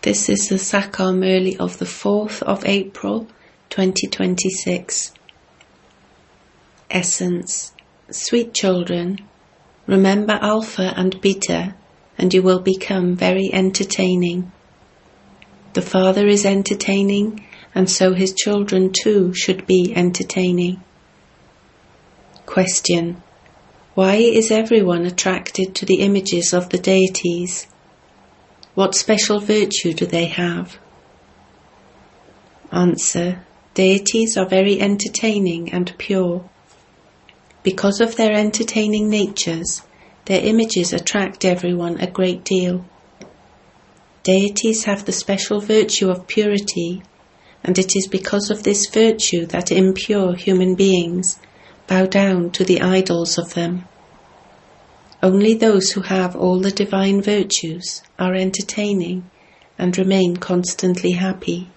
This is the Sakar Murli of the 4th of April 2026. Essence. Sweet children, remember Alpha and Beta and you will become very entertaining. The Father is entertaining and so his children too should be entertaining. Question. Why is everyone attracted to the images of the deities? What special virtue do they have? Answer. Deities are very entertaining and pure. Because of their entertaining natures, their images attract everyone a great deal. Deities have the special virtue of purity, and it is because of this virtue that impure human beings bow down to the idols of them. Only those who have all the divine virtues are entertaining and remain constantly happy.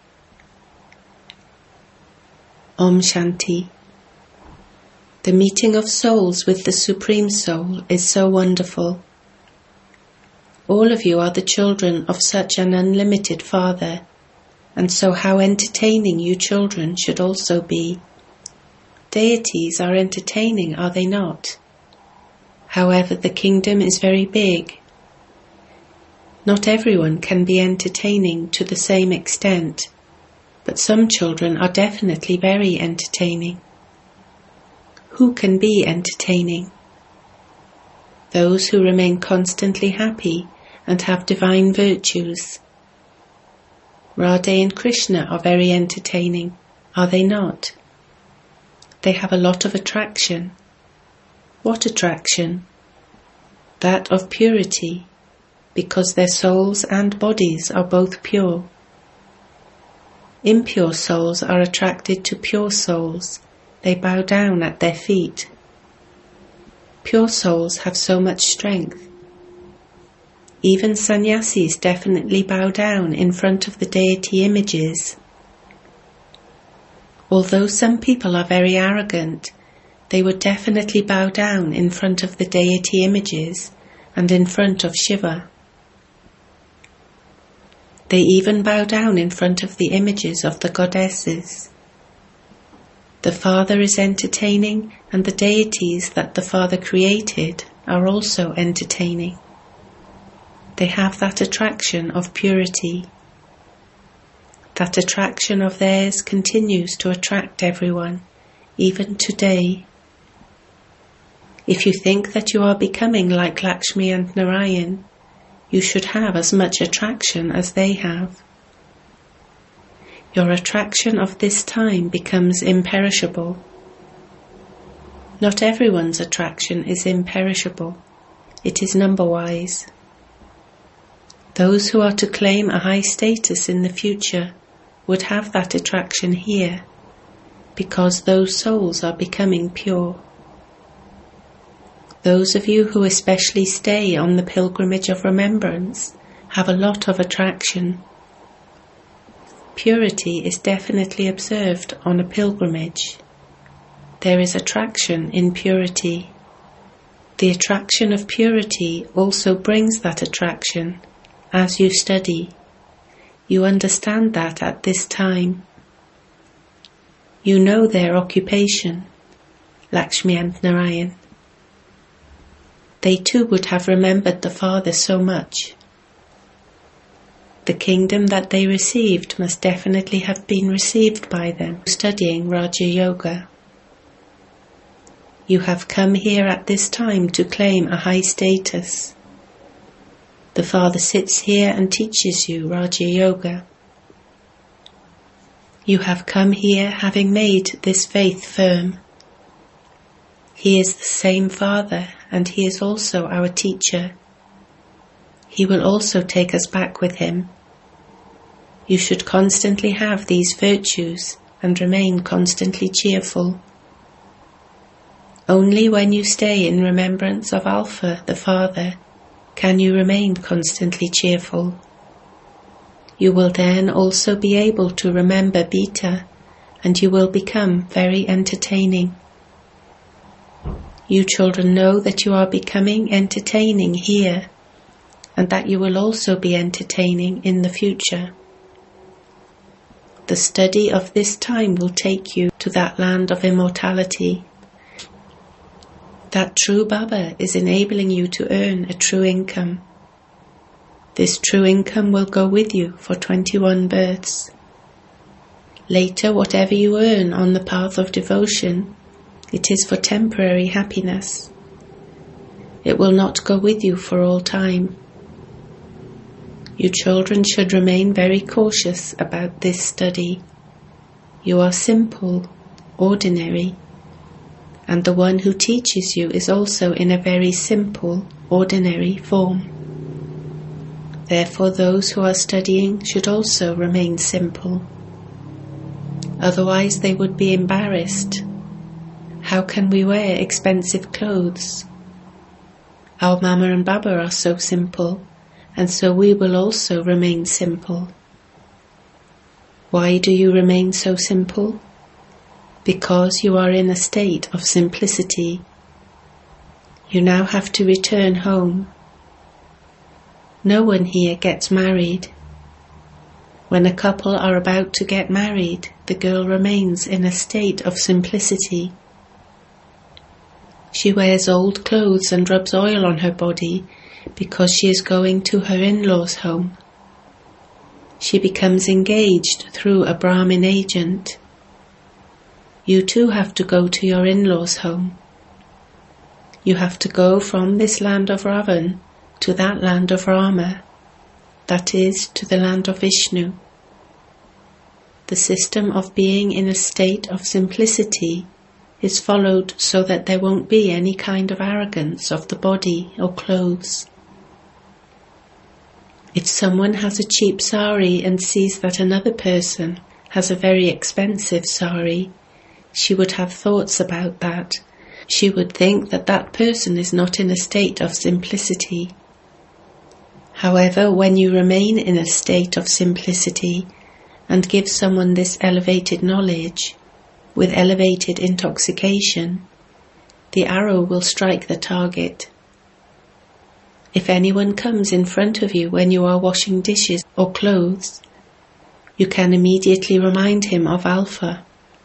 Om Shanti. The meeting of souls with the Supreme Soul is so wonderful. All of you are the children of such an unlimited Father, and so how entertaining you children should also be. Deities are entertaining, are they not? However, the kingdom is very big. Not everyone can be entertaining to the same extent, but some children are definitely very entertaining. Who can be entertaining? Those who remain constantly happy and have divine virtues. Radha and Krishna are very entertaining, are they not? They have a lot of attraction. What attraction? That of purity, because their souls and bodies are both pure. Impure souls are attracted to pure souls. They bow down at their feet. Pure souls have so much strength. Even sannyasis definitely bow down in front of the deity images. Although some people are very arrogant, they would definitely bow down in front of the deity images and in front of Shiva. They even bow down in front of the images of the goddesses. The Father is entertaining, and the deities that the Father created are also entertaining. They have that attraction of purity. That attraction of theirs continues to attract everyone, even today. If you think that you are becoming like Lakshmi and Narayan, you should have as much attraction as they have. Your attraction of this time becomes imperishable. Not everyone's attraction is imperishable. It is number-wise. Those who are to claim a high status in the future would have that attraction here, because those souls are becoming pure. Those of you who especially stay on the pilgrimage of remembrance have a lot of attraction. Purity is definitely observed on a pilgrimage. There is attraction in purity. The attraction of purity also brings that attraction as you study. You understand that at this time. You know their occupation, Lakshmi and Narayan. They too would have remembered the Father so much. The kingdom that they received must definitely have been received by them studying Raja Yoga. You have come here at this time to claim a high status. The Father sits here and teaches you Raja Yoga. You have come here having made this faith firm. He is the same Father, and He is also our teacher. He will also take us back with Him. You should constantly have these virtues and remain constantly cheerful. Only when you stay in remembrance of Alpha, the Father, can you remain constantly cheerful. You will then also be able to remember Beta, and you will become very entertaining. You children know that you are becoming entertaining here, and that you will also be entertaining in the future. The study of this time will take you to that land of immortality. That true Baba is enabling you to earn a true income. This true income will go with you for 21 births. Later, whatever you earn on the path of devotion, it is for temporary happiness. It will not go with you for all time. You children should remain very cautious about this study. You are simple, ordinary, and the one who teaches you is also in a very simple, ordinary form. Therefore, those who are studying should also remain simple. Otherwise, they would be embarrassed. How can we wear expensive clothes? Our Mama and Baba are so simple, and so we will also remain simple. Why do you remain so simple? Because you are in a state of simplicity. You now have to return home. No one here gets married. When a couple are about to get married, the girl remains in a state of simplicity. She wears old clothes and rubs oil on her body because she is going to her in-laws' home. She becomes engaged through a Brahmin agent. You too have to go to your in-laws' home. You have to go from this land of Ravan to that land of Rama, that is, to the land of Vishnu. The system of being in a state of simplicity is followed so that there won't be any kind of arrogance of the body or clothes. If someone has a cheap sari and sees that another person has a very expensive sari, she would have thoughts about that. She would think that that person is not in a state of simplicity. However, when you remain in a state of simplicity and give someone this elevated knowledge, with elevated intoxication, the arrow will strike the target. If anyone comes in front of you when you are washing dishes or clothes, you can immediately remind him of Alpha.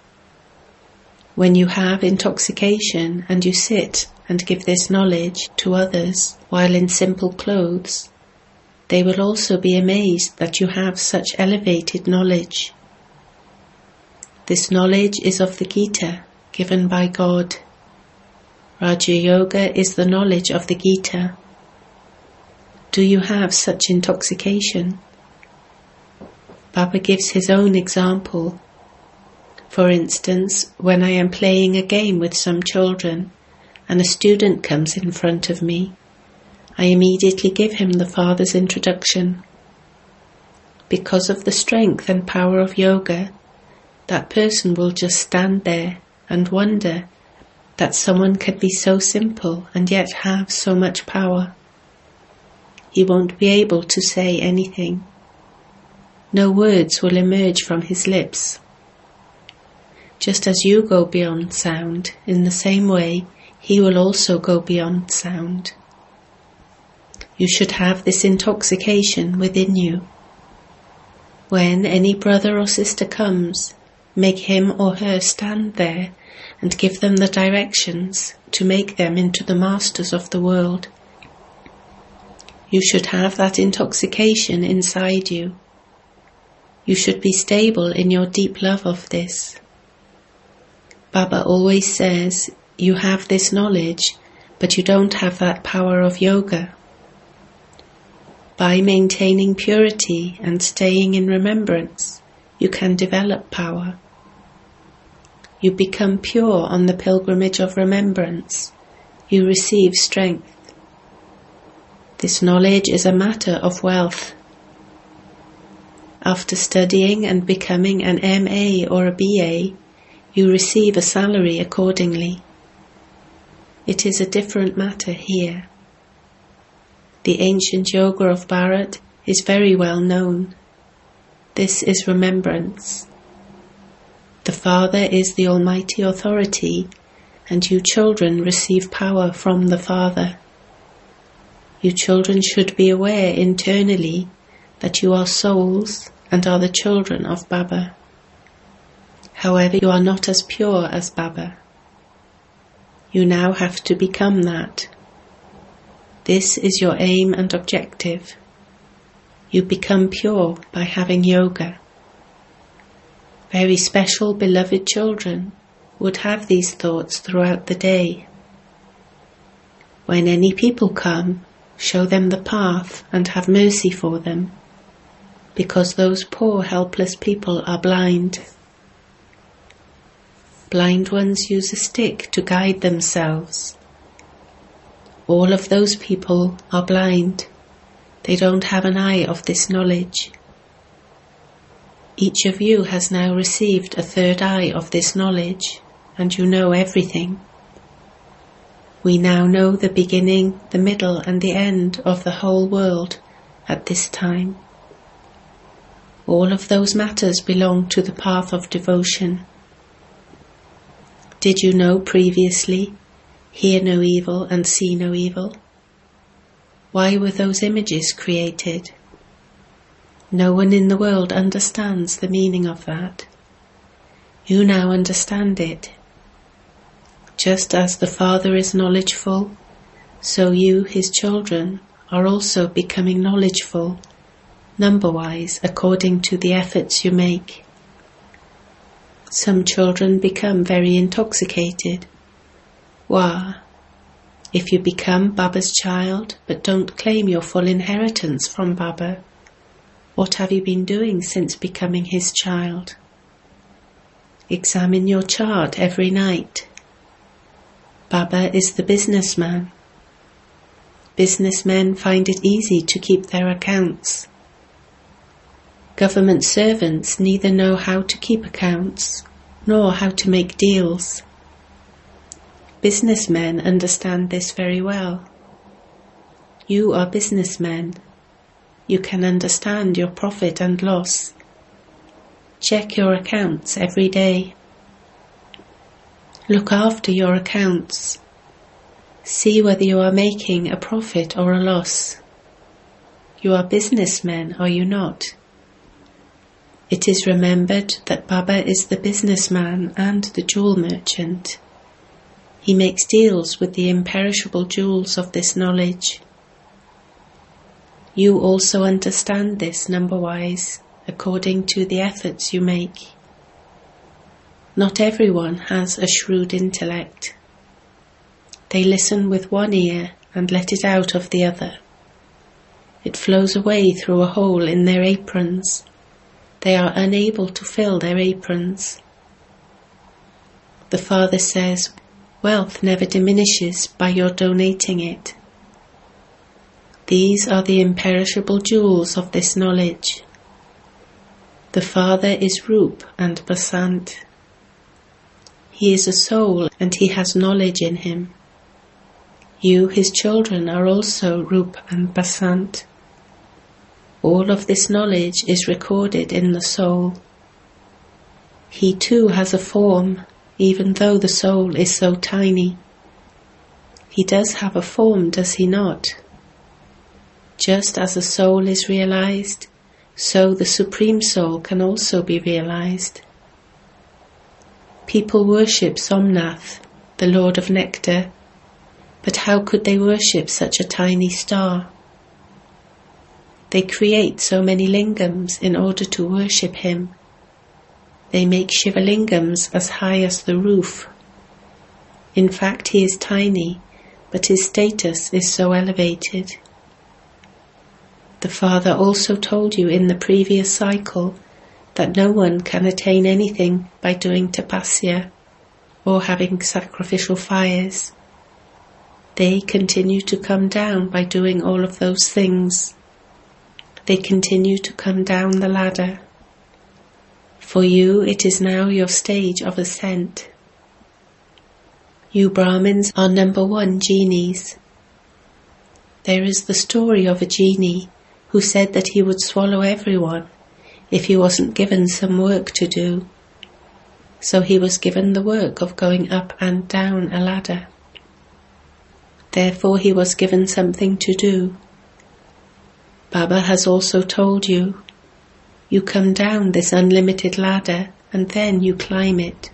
When you have intoxication and you sit and give this knowledge to others while in simple clothes, they will also be amazed that you have such elevated knowledge. This knowledge is of the Gita, given by God. Raja Yoga is the knowledge of the Gita. Do you have such intoxication? Baba gives his own example. For instance, when I am playing a game with some children and a student comes in front of me, I immediately give him the Father's introduction. Because of the strength and power of yoga, that person will just stand there and wonder that someone can be so simple and yet have so much power. He won't be able to say anything. No words will emerge from his lips. Just as you go beyond sound, in the same way, he will also go beyond sound. You should have this intoxication within you. When any brother or sister comes, make him or her stand there and give them the directions to make them into the masters of the world. You should have that intoxication inside you. You should be stable in your deep love of this. Baba always says, you have this knowledge, but you don't have that power of yoga. By maintaining purity and staying in remembrance, you can develop power. You become pure on the pilgrimage of remembrance. You receive strength. This knowledge is a matter of wealth. After studying and becoming an MA or a BA, you receive a salary accordingly. It is a different matter here. The ancient yoga of Bharat is very well known. This is remembrance. The Father is the Almighty Authority, and you children receive power from the Father. You children should be aware internally that you are souls and are the children of Baba. However, you are not as pure as Baba. You now have to become that. This is your aim and objective. You become pure by having yoga. Very special beloved children would have these thoughts throughout the day. When any people come, show them the path and have mercy for them, because those poor helpless people are blind. Blind ones use a stick to guide themselves. All of those people are blind. They don't have an eye of this knowledge. Each of you has now received a third eye of this knowledge, and you know everything. We now know the beginning, the middle, and the end of the whole world at this time. All of those matters belong to the path of devotion. Did you know previously, hear no evil and see no evil? Why were those images created? No one in the world understands the meaning of that. You now understand it. Just as the Father is knowledgeful, so you, his children, are also becoming knowledgeful, number-wise, according to the efforts you make. Some children become very intoxicated. Why? If you become Baba's child, but don't claim your full inheritance from Baba, what have you been doing since becoming his child? Examine your chart every night. Baba is the businessman. Businessmen find it easy to keep their accounts. Government servants neither know how to keep accounts, nor how to make deals. Businessmen understand this very well. You are businessmen. You can understand your profit and loss. Check your accounts every day. Look after your accounts. See whether you are making a profit or a loss. You are businessmen, are you not? It is remembered that Baba is the businessman and the jewel merchant. He makes deals with the imperishable jewels of this knowledge. You also understand this number-wise, according to the efforts you make. Not everyone has a shrewd intellect. They listen with one ear and let it out of the other. It flows away through a hole in their aprons. They are unable to fill their aprons. The Father says, wealth never diminishes by your donating it. These are the imperishable jewels of this knowledge. The Father is Roop and Basant. He is a soul and he has knowledge in him. You, his children, are also Roop and Basant. All of this knowledge is recorded in the soul. He too has a form, even though the soul is so tiny. He does have a form, does he not? Just as a soul is realized, so the Supreme Soul can also be realized. People worship Somnath, the Lord of Nectar, but how could they worship such a tiny star? They create so many lingams in order to worship him. They make Shiva lingams as high as the roof. In fact, he is tiny, but his status is so elevated. The Father also told you in the previous cycle that no one can attain anything by doing tapasya or having sacrificial fires. They continue to come down by doing all of those things. They continue to come down the ladder. For you, it is now your stage of ascent. You Brahmins are number 1 genies. There is the story of a genie who said that he would swallow everyone if he wasn't given some work to do. So he was given the work of going up and down a ladder. Therefore he was given something to do. Baba has also told you, you come down this unlimited ladder and then you climb it.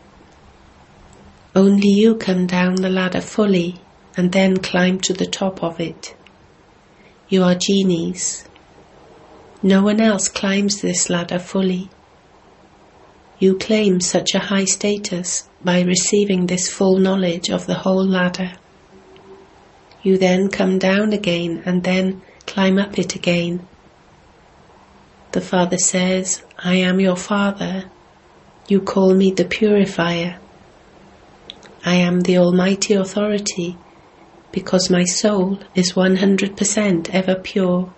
Only you come down the ladder fully and then climb to the top of it. You are genies. No one else climbs this ladder fully. You claim such a high status by receiving this full knowledge of the whole ladder. You then come down again and then climb up it again. The Father says, I am your Father. You call me the Purifier. I am the Almighty Authority because my soul is 100% ever pure.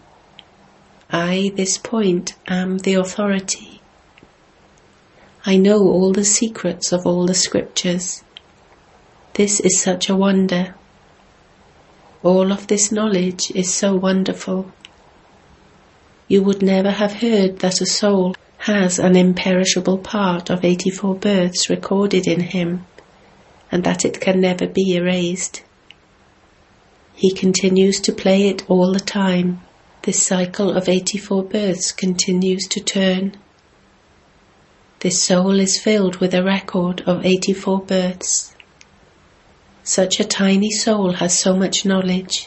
I, this point, am the authority. I know all the secrets of all the scriptures. This is such a wonder. All of this knowledge is so wonderful. You would never have heard that a soul has an imperishable part of 84 births recorded in him, and that it can never be erased. He continues to play it all the time. This cycle of 84 births continues to turn. This soul is filled with a record of 84 births. Such a tiny soul has so much knowledge.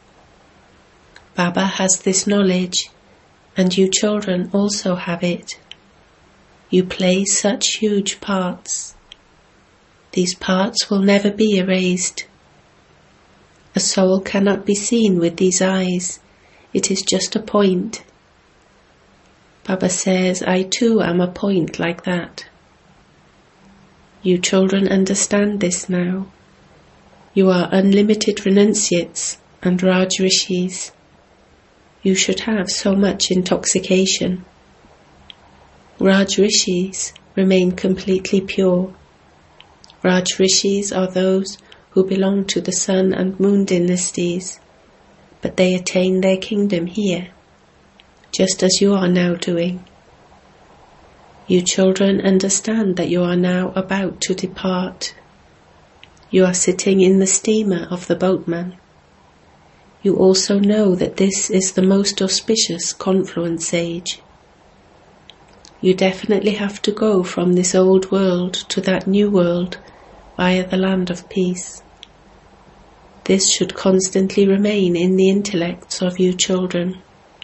Baba has this knowledge, and you children also have it. You play such huge parts. These parts will never be erased. A soul cannot be seen with these eyes. It is just a point. Baba says, I too am a point like that. You children understand this now. You are unlimited renunciates and Raj Rishis. You should have so much intoxication. Raj Rishis remain completely pure. Raj Rishis are those who belong to the sun and moon dynasties, but they attain their kingdom here, just as you are now doing. You children understand that you are now about to depart. You are sitting in the steamer of the boatman. You also know that this is the most auspicious confluence age. You definitely have to go from this old world to that new world via the land of peace. This should constantly remain in the intellects of you children.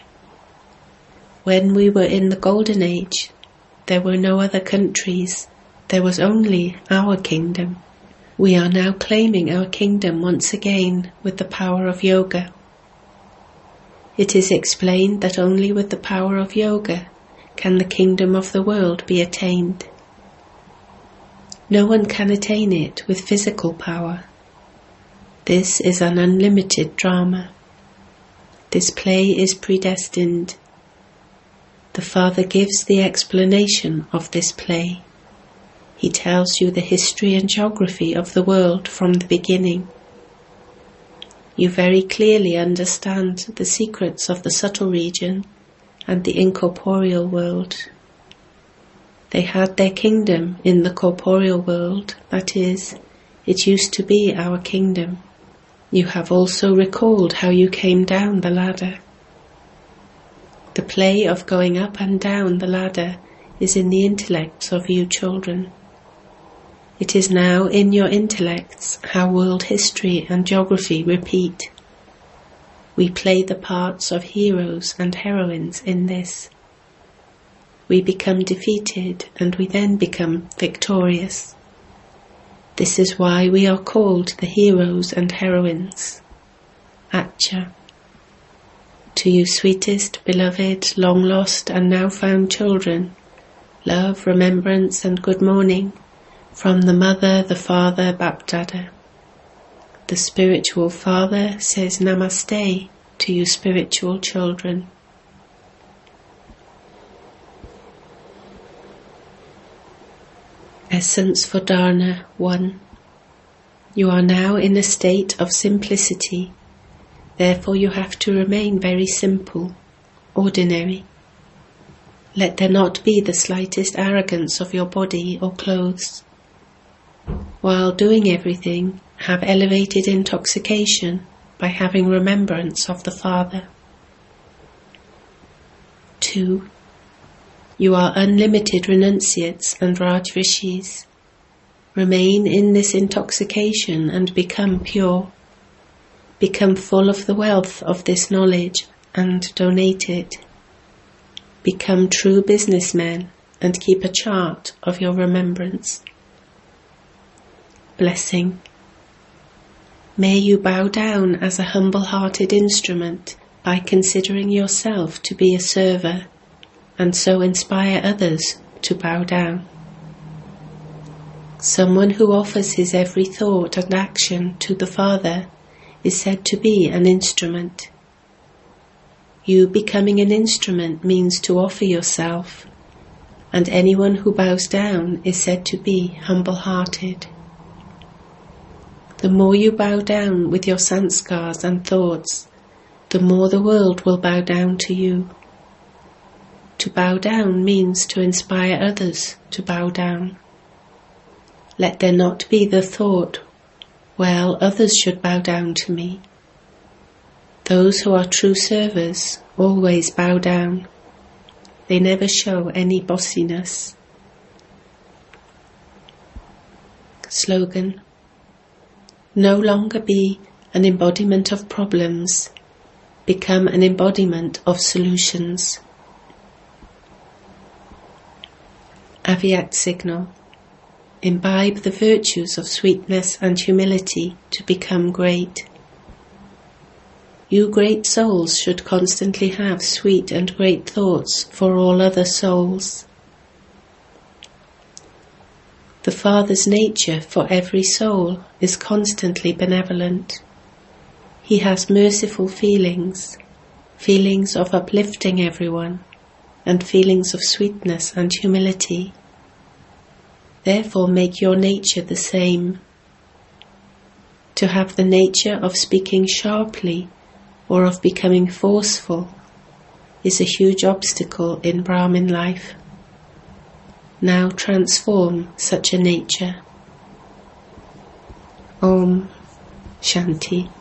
When we were in the Golden Age, there were no other countries. There was only our kingdom. We are now claiming our kingdom once again with the power of yoga. It is explained that only with the power of yoga can the kingdom of the world be attained. No one can attain it with physical power. This is an unlimited drama. This play is predestined. The Father gives the explanation of this play. He tells you the history and geography of the world from the beginning. You very clearly understand the secrets of the subtle region and the incorporeal world. They had their kingdom in the corporeal world, that is, it used to be our kingdom. You have also recalled how you came down the ladder. The play of going up and down the ladder is in the intellects of you children. It is now in your intellects how world history and geography repeat. We play the parts of heroes and heroines in this. We become defeated and we then become victorious. This is why we are called the heroes and heroines. Acha. To you sweetest, beloved, long lost and now found children, love, remembrance and good morning from the Mother, the Father, Bapdada. The spiritual Father says Namaste to you spiritual children. Essence for Dharna 1. You are now in a state of simplicity, therefore you have to remain very simple, ordinary. Let there not be the slightest arrogance of your body or clothes. While doing everything, have elevated intoxication by having remembrance of the Father. 2. You are unlimited renunciates and Rajrishis. Remain in this intoxication and become pure. Become full of the wealth of this knowledge and donate it. Become true businessmen and keep a chart of your remembrance. Blessing. May you bow down as a humble-hearted instrument by considering yourself to be a server, and so inspire others to bow down. Someone who offers his every thought and action to the Father is said to be an instrument. You becoming an instrument means to offer yourself, and anyone who bows down is said to be humble-hearted. The more you bow down with your sanskars and thoughts, the more the world will bow down to you. To bow down means to inspire others to bow down. Let there not be the thought, well, others should bow down to me. Those who are true servers always bow down. They never show any bossiness. Slogan. No longer be an embodiment of problems. Become an embodiment of solutions. Avyakt signal. Imbibe the virtues of sweetness and humility to become great. You great souls should constantly have sweet and great thoughts for all other souls. The Father's nature for every soul is constantly benevolent. He has merciful feelings, feelings of uplifting everyone, and feelings of sweetness and humility. Therefore make your nature the same. To have the nature of speaking sharply or of becoming forceful is a huge obstacle in Brahmin life. Now transform such a nature. Om Shanti.